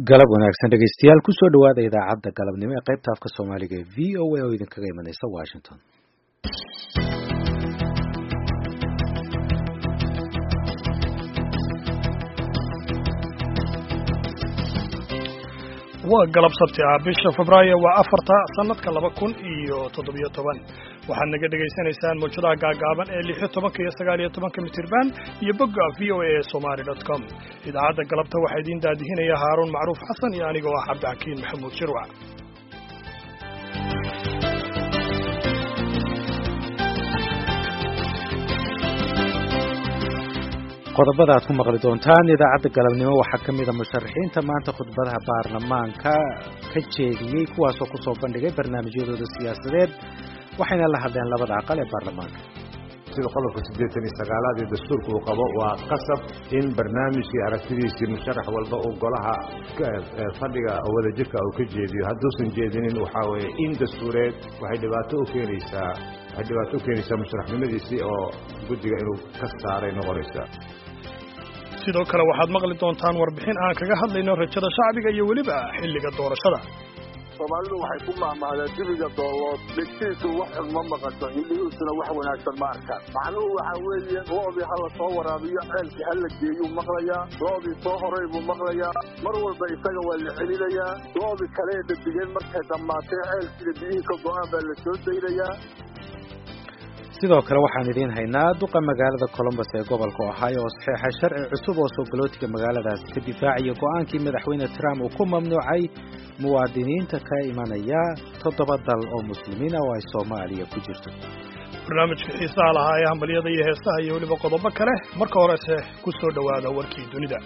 galab wanaagsan dhegaystayaal ku soo dhawaada idaacadda galabnimo ee qaybta afka Soomaaliga ee VOA oo idinkaga imanaysa Washington. waa galab sabti ah bisha Febraayo waa 4 sanadka 2017 waxaad naga dhageysanaysaan mowjadaha gaagaaban ee 16 iyo 19 mitirban iyo bogga voa.somali.com idaacadda galabta waxaa idin daadihinaya Haaruun Macruuf Xasan iyo aniga oo ah Cabdixakiin Maxamuud Shirwac. qodobada aad ku maqli doontaan idaacadda galabnimo waxaa ka mid ah musharaxiinta maanta khudbadaha baarlamaanka ka jeediyey kuwaasoo ku soo bandhigay barnaamijyadooda siyaasadeed waxayna la hadleen labada aqal ee baarlamaanka. sida qodobka 89 ee dastuurka uu qabo waa qasab in barnaamijkii aragtidiisii musharax walba uu golaha fadhiga wadajirka uu ka jeediyo hadduusan jeedinin waxaa weeye in dastuureed waxay dhibaato u keenaysaa musharaxnimadiisii oo guddiga inuu ka saaray noqonaysaa. sidoo kale waxaad maqli doontaan warbixin aan kaga hadlayno rajada shacbiga iyo weliba xilliga doorashada. Soomaalidu waxay ku maamaadaa dibiga doolood dhegtiisu wax xun ma maqasho indhihiisuna wax wanaagsan ma arkaan. macnuhu waxaa weeye loodii hala soo waraabiyo ceelkii hala geeyuu maqlayaa, loodii soo horay buu maqlayaa, mar walba isaga waa la celinayaa, loodii kale ee dhadigeen markay dhammaatee ceelkiida biyihii ka go-aan baa la soo daynayaa. sidoo kale waxaan idiin haynaa duqa magaalada Columbus ee gobolka Ohio oo saxeexay sharci cusub oo soo galootiga magaaladaas ka difaacaya go'aankii madaxweyne Trump uu ku mamnuucay muwaadiniinta ka imanaya 7 dal oo muslimiin ah oo ay Soomaaliya ku jirto. barnaamijka xiisaha lahaa ee hambaliyada iyo heesaha iyo weliba qodobo kale marka horese ku soo dhawaada warkii dunida.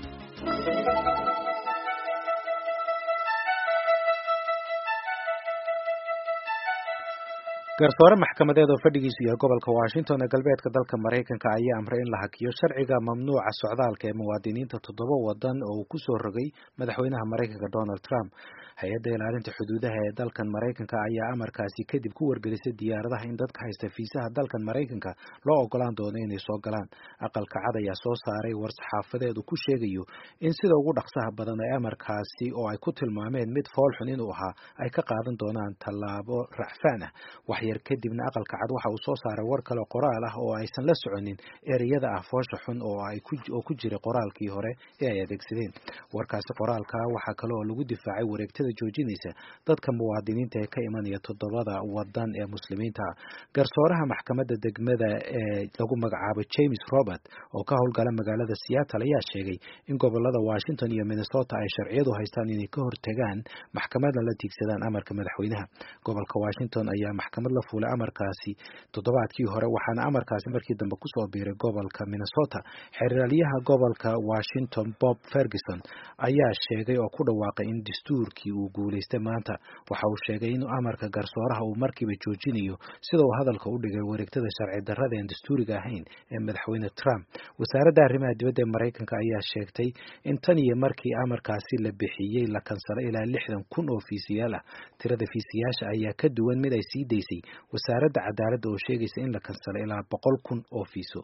garsoore maxkamadeed oo fadhigiisu yahay gobolka Washington ee galbeedka dalka Mareykanka ayaa amray in la hakiyo sharciga mamnuuca socdaalka ee muwaadiniinta 7 wadan oo uu ku soo rogay madaxweynaha Mareykanka Donald Trump. hay'adda ilaalinta xuduudaha ee dalkan Mareykanka ayaa amarkaasi kadib ku wargelisay diyaaradaha in dadka haysta fiisaha dalkan Mareykanka loo ogolaan doono inay soo galaan. aqalka cad ayaa soo saaray war-saxaafadeed uu ku sheegayo in sida ugu dhaqsaha badan ee amarkaasi oo ay ku tilmaameen mid foolxun inuu ahaa ay ka qaadan doonaan tallaabo racfaan ah. yar kadibna aqalka cad waxa uu soo saaray war kale qoraal ah oo aysan la soconin ereyada ah foosha xun oo ku jiray qoraalkii hore ee ay adeegsadeen. warkaasi qoraalka waxa kale oo lagu difaacay wareegtada joojinaysa dadka muwaadiniinta ee ka imanaya 7 wadan ee muslimiinta ah. garsooraha maxkamadda degmada ee lagu magacaabo James Robert oo ka howlgala magaalada Seattle ayaa sheegay in gobolada Washington iyo Minnesota ay sharciyadu haystaan inay ka hortagaan maxkamadda la tiigsadaan amarka madaxweynaha. gobolka Washington ayaa maxkamad la fuulay amarkaasi toddobaadkii hore waxaana amarkaasi markii dambe ku soo biiray gobolka Minnesota. xeeraliyaha gobolka Washington Bob Ferguson ayaa sheegay oo ku dhawaaqay in dastuurkii uu guuleystay maanta. waxa uu sheegay in amarka garsooraha uu markiiba joojinayo sida uu hadalka u dhigay wareegtada sharci darrada ee dastuuriga ahayn ee madaxweyne Trump. wasaaradda arrimaha dibadda ee Mareykanka ayaa sheegtay in tan iyo markii amarkaasi la bixiyay la kansalay ilaa 60,000 oo fiisiyaal ah. tirada fiisiyaasha ayaa ka duwan mid ay sii daysay wasaaradda cadaaladda oo sheegaysa in la kansalay ilaa 100,000 oo fiiso.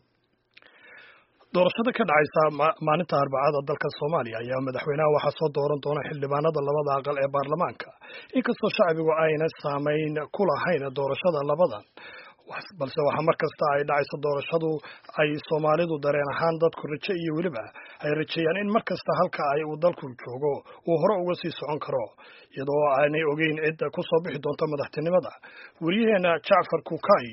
doorashada ka dhacaysa maalinta Arbacada dalka Soomaaliya ayaa madaxweynaha waxa soo dooran doona xildhibaanada labada aqal ee baarlamaanka inkastoo shacbigu ayna saameyn ku lahayn doorashada labadan balse waxa markasta ay dhacayso doorashadu ay Soomaalidu dareen ahaan dadku rajo iyo weliba ay rajeeyaan in markasta halka ay uu dalku joogo uu hore uga sii socon karo iyadoo aanay ogeyn cid ku soo bixi doonta madaxtinimada. wariyaheena Jacfar Kukay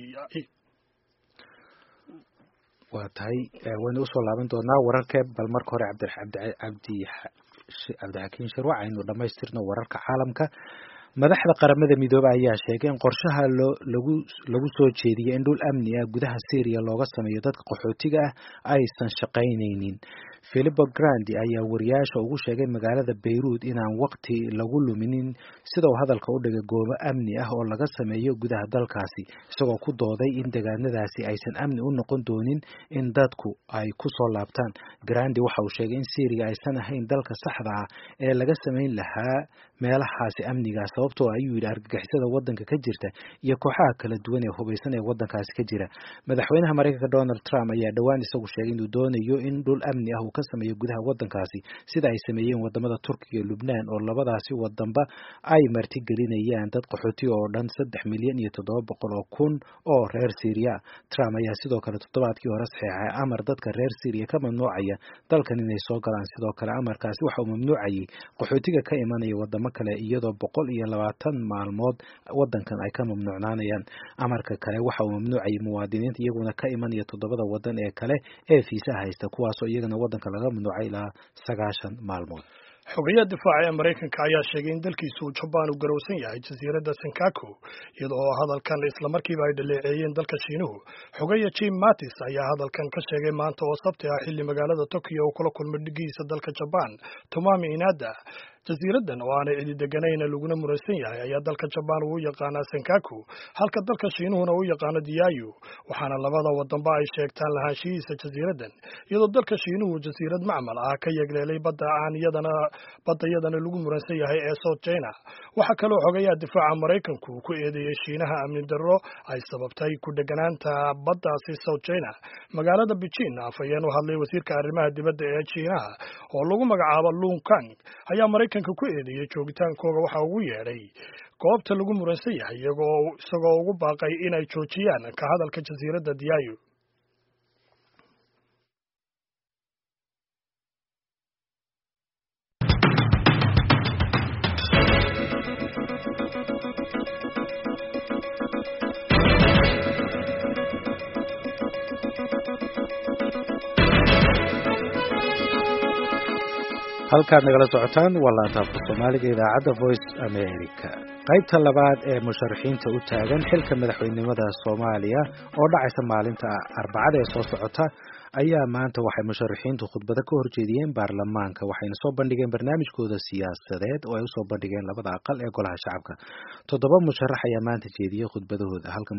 waa tahay waynu soo laaban doonaa wararka bal marka hore Cabdixakiin Shirwac aynu dhamaystirno wararka caalamka. madaxda qaramada midoobay ayaa sheegay in qorshaha lagu soo jeediyay in dhul amni ah gudaha Syria looga sameeyo dadka qaxootiga ah aysan shaqaynaynin. Filippo Grandi ayaa wariyaasha ugu sheegay magaalada Beirut inaan waqti lagu luminin sida uu hadalka u dhigay goobo amni ah oo laga sameeyo gudaha dalkaasi isagoo ku dooday in deegaanadaasi aysan amni u noqon doonin in dadku ay ku soo laabtaan. Grandi waxa uu sheegay in Syria aysan ahayn dalka saxda ah ee laga sameyn lahaa meelahaasi amniga sababtoo ayuu yiri argagixisada wadanka ka jirta iyo kooxaha kala duwan ee hubeysan ee wadankaasi ka jira. madaxweynaha Mareykanka Donald Trump ayaa dhawaan isagu sheegay inuu doonayo in dhul amni ah uu ka sameeyo gudaha waddankaasi sida ay sameeyeen wadamada Turkiga iyo Lubnaan oo labadaasi wadanba ay martigelinayaan dad qaxooti oo dhan 3,700,000 oo reer Syria. Trump ayaa sidoo kale toddobaadkii hore saxeexay amar dadka reer Syria ka mamnuucaya dalkan inay soo galaan. Sidoo kale amarkaasi waxa uu mamnuucayay qaxootiga ka imanaya wadamo kale iyadoo 120 maalmood wadankan ay ka mamnuucnaanayaan. Amarka kale waxa uu mamnuucayay muwaadiniinta iyaguna ka imanaya 7 wadan ee kale ee fiisa haysta kuwaas oo iyagana wadanka laga mamnuucay ilaa 90 maalmood. xogayaha difaaca ee Mareykanka ayaa sheegay in dalkiisu Japan uu garowsan yahay jasiiradda Senkaku iyadoo hadalkan isla markiiba ay dhaleeceeyeen dalka Shiinuhu. Xogaya Jim Mattis ayaa hadalkan ka sheegay maanta oo Sabti ah xilli magaalada Tokyo uu kula kulmay dhigiisa dalka Japan Tomomi Inada. jasiiraddan oo aanay cidi deganayn laguna muraysan yahay ayaa dalka Japan uu yaqaana Senkaku halka dalka Shiinuhuna uu yaqaano Diaoyu waxaana labada wadanba ay sheegtaan lahaanshihiisa jasiiraddan iyadoo dalka Shiinuhu jasiirad macmal ah ka yagleelay badda iyadana lagu muraysan yahay ee South China. waxa kale oo xogayaha difaaca Mareykanku ku eedeeyay Shiinaha amni darro ay sababtay ku deganaanta baddaasi South China. magaalada Beijing afayeen u hadlay wasiirka arrimaha dibadda ee Shiinaha oo lagu magacaabo Lung Kang ayaa Mareykanka ku eedeeyay joogitaankooda waxa ugu yeedhay goobta lagu muransan yahay isagoo ugu baaqay inay joojiyaan ka hadalka jasiiradda Diaoyu. halkaad nagala socotaan waa laantaafka Soomaaliga idaacadda Voice America. qaybta labaad ee musharaxiinta u taagan xilka madaxweynenimada Soomaaliya oo dhacaysa maalinta Arbacada ee soo socota ayaa maanta waxay musharaxiintu khudbado ka horjeediyeen baarlamaanka waxayna soo bandhigeen barnaamijkooda siyaasadeed oo ay u soo bandhigeen labada aqal ee golaha shacabka. 7 musharax ayaa maanta jeediyay khudbadahooda halka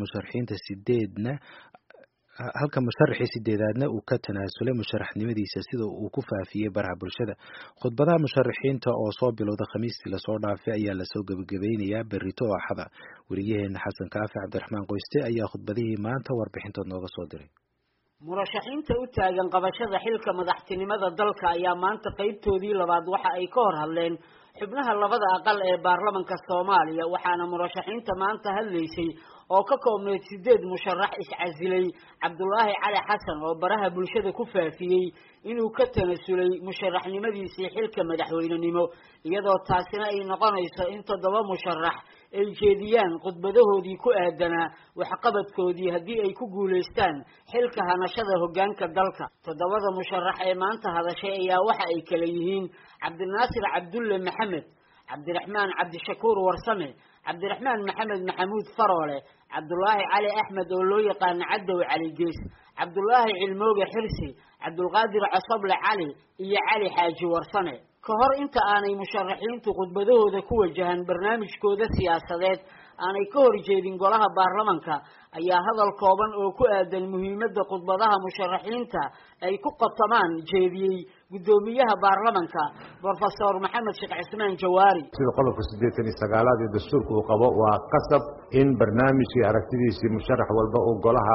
musharaxii sideedaadna uu ka tanaasulay musharaxnimadiisa sida uu ku faafiyay baraha bulshada. khudbadaha musharaxiinta oo soo bilowda Khamiistii lasoo dhaafay ayaa lasoo gabagabeynayaa berrito oo Axada. wariyaheena Xasan Kaafi Cabdiraxmaan Qoyste ayaa khudbadihii maanta warbixintood nooga soo diray. murashaxiinta u taagan qabashada xilka madaxtinimada dalka ayaa maanta qaybtoodii labaad waxa ay ka hor hadleen xubnaha labada aqal ee baarlamaanka Soomaaliya waxaana murashaxiinta maanta hadlaysay oo ka koobneyd 8 musharax iscasilay Cabdullaahi Cali Xasan oo baraha bulshada ku faafiyay inuu ka tanaasulay musharaxnimadiisa xilka madaxweynenimo iyadoo taasina ay noqonayso in 7 musharax ay jeediyaan khudbadahoodii ku aadanaa waxqabadkoodii haddii ay ku guuleystaan xilka hanashada hoggaanka dalka. 7 musharax ee maanta hadashay ayaa waxa ay kala yihiin Cabdinaasir Cabdulle Maxamed, Cabdiraxmaan Cabdishakuur Warsame, Cabdiraxmaan Maxamed Maxamuud Faroole, Cabdullaahi Cali Axmed oo loo yaqaan Cadow Cali Gees, Cabdullaahi Cilmooge Xirsi, Cabdulqaadir Casable Cali iyo Cali Xaaji Warsame. ka hor inta aanay musharaxiintu khudbadahooda ku wajahan barnaamijkooda siyaasadeed aanay ka horjeedin golaha baarlamaanka ayaa hadal kooban oo ku aadan muhiimadda khudbadaha musharaxiinta ay ku qatamaan jeediyay gudoomiyaha baarlamaanka Professor Maxamed Sheekh Cismaan Jawaari. sida qodobka 89 ee dastuurka uu qabo waa qasab in barnaamijkii aragtidiisii musharax walba uu golaha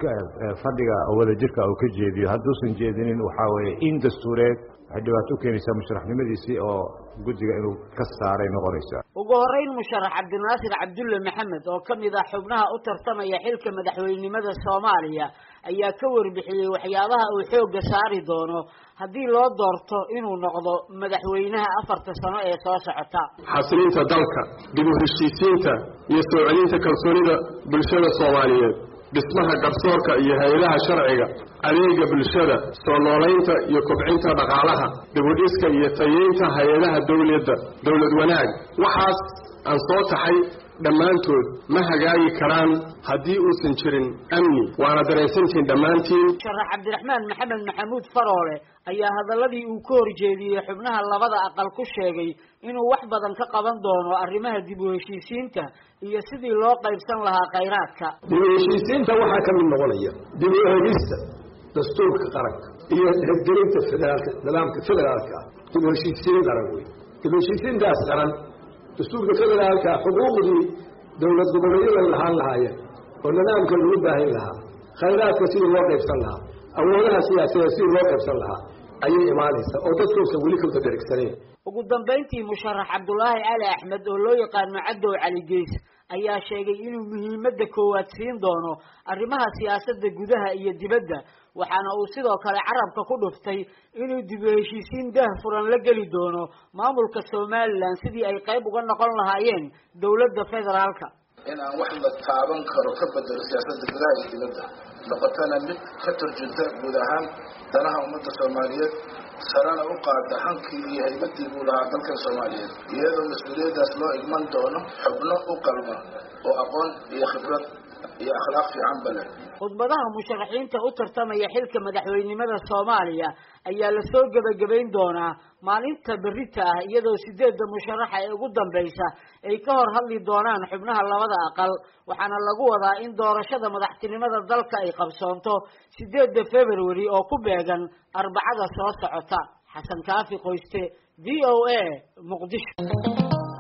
fadhiga wadajirka uu ka jeediyo hadduusan jeedinin waxa weeye in dastuureed waxay dhibaato u keenaysaa musharaxnimadiisii oo guddiga inuu ka saaray noqonaysaa. ugu horeyn musharax Cabdinaasir Cabdulle Maxamed oo ka mid ah xubnaha u tartamaya xilka madaxweynenimada Soomaaliya ayaa ka warbixiyay waxyaabaha uu xooga saari doono haddii loo doorto inuu noqdo madaxweynaha 4 sano ee soo socota. xasilinta dalka, dib u heshiisiinta iyo soo celinta kalsoonida bulshada Soomaaliyeed, dhismaha garsoorka iyo hay'adaha sharciga, adeega bulshada, soo noolaynta iyo kobcinta dhaqaalaha, dib u dhiska iyo tayeynta hay'adaha dawlad wanaag. waxaas aan soo taxay dhammaantood ma hagaagi karaan haddii uusan jirin amni waana dareensantiin dhammaantiin. musharax Cabdiraxmaan Maxamed Maxamuud Faroole ayaa hadaladii uu ka horjeediyay xubnaha labada aqal ku sheegay inuu wax badan ka qaban doono arrimaha dib u heshiisiinta iyo sidii loo qaybsan lahaa kheyraadka. dib u heshiisiinta waxaa ka mid noqonaya dib u eegista dastuurka qaranka iyo hirgelinta nidaamka federaalka ah. dib u heshiisiin qaran wey. dib u heshiisiintaas qaran dastuurka federaalka xuquuqdii dawlad goboleedyada lahaan lahaayeen oo nidaamka lagu baahin lahaa kheyraadka sidii loo qaybsan lahaa awoodaha siyaasadeed sidii loo qaybsan lahaa ayay imaanaysaa oo dadkuusan weli ka wada dhergsanayn. ugu dambeyntii musharax Cabdulaahi Cali Axmed oo loo yaqaan Cadow Cali Gees ayaa sheegay inuu muhiimadda koowaad siin doono arrimaha siyaasadda gudaha iyo dibadda waxaana uu sidoo kale carabka ku dhuftay inuu dib u heshiisiin daahfuran la geli doono maamulka Somaliland sidii ay qayb uga noqon lahaayeen dawladda federaalka. in aan wax la taaban karo ka bedelo siyaasadda gudaha iyo dibadda noqotana mid ka turjunta guud ahaan danaha ummadda Soomaaliyeed sarana u qaada hankii iyo hay'adii uu lahaa dalka Soomaaliyeed iyadoo mas'uuliyadaas loo igman doono xubno u qalma oo aqoon iyo khibrad iyo akhlaaq fiican bale. khudbadaha musharaxiinta u tartamaya xilka madaxweynimada Soomaaliya ayaa la soo gabagabayn doonaa maalinta berrita ah iyadoo 8 musharax ay ugu dambaysa ay ka hor hadli doonaan xubnaha labada aqal waxaana lagu wadaa in doorashada madaxtinimada dalka ay qabsoonto 8 February oo ku beegan Arbacada soo socota. Xasan Kaafi Qoyste VOA Muqdisho.